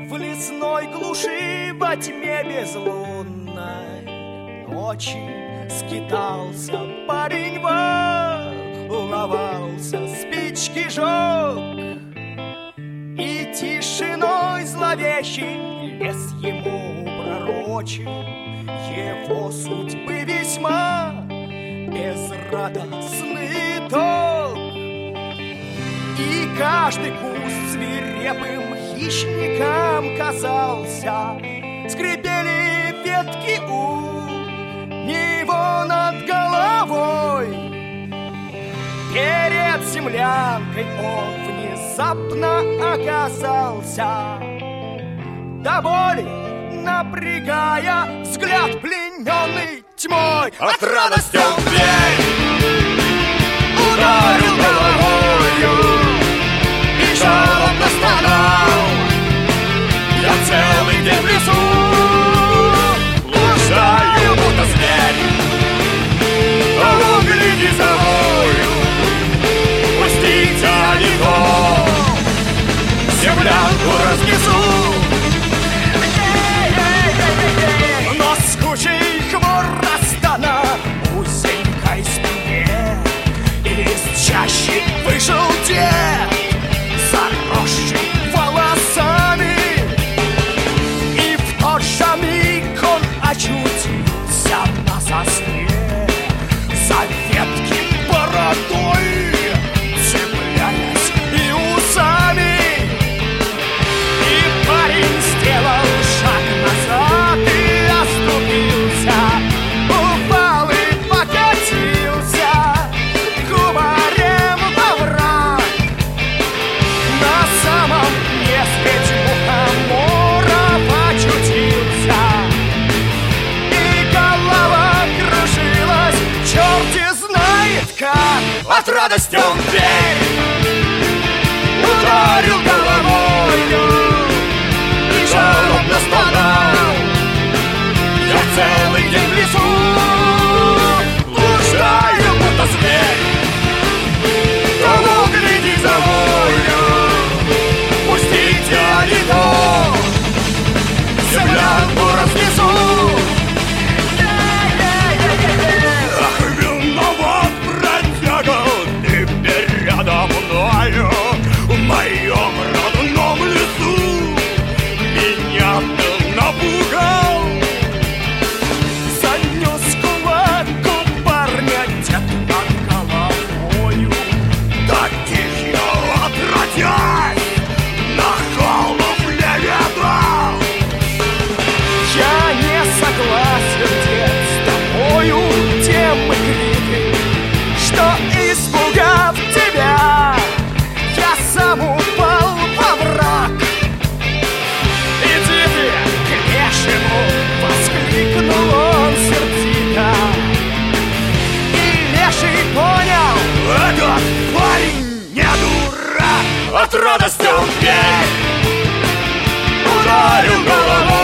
В лесной глуши во тьме безлунной ночи скитался парень, волновался, спички жег, и тишиной зловещей лес ему пророчил его судьбы весьма безрадостный итог. И каждый куст свирепым хищникам казался, скрипели ветки у него над головой. Перед землянкой он внезапно оказался, до боли напрягая взгляд, плененный тьмой. От радости он в дверь ударил головою и жалобно стонал. Я целый день в лесу блуждаю, будто зверь. Того гляди за мною, пустите, а не то землянку разнесу. Но с кучей хвороста на узенькой спине из чащи вышел дед, заросший волосами, и в тот же миг он очутился на сосне, за ветки бородой цепляясь и усами. И парень сделал шаг назад и оступился, упал и покатился кубарем во враг. На самом дне средь мухомора очутился, и голова кружилась, черти знает как. От радости он в дверь ударил головою и жалобно стонал. Я целый день в лесу блуждаю, будто зверь. Того гляди за мною, пустите, а не то землянку разнесу. Ах, виноват, бродяга, ты передо мною в моем родном лесу. Меня ты напугал, занес кулаку парня дед над головою. Таких я отродясь на холмов не видал. Я не согласен, дед, с тобою, тем и крики, что, испугав тебя, я сам упал во враг. Иди ты к лешему, воскликнул он сердито. И леший понял, этот парень не дурак. От радости он в дверь ударил головой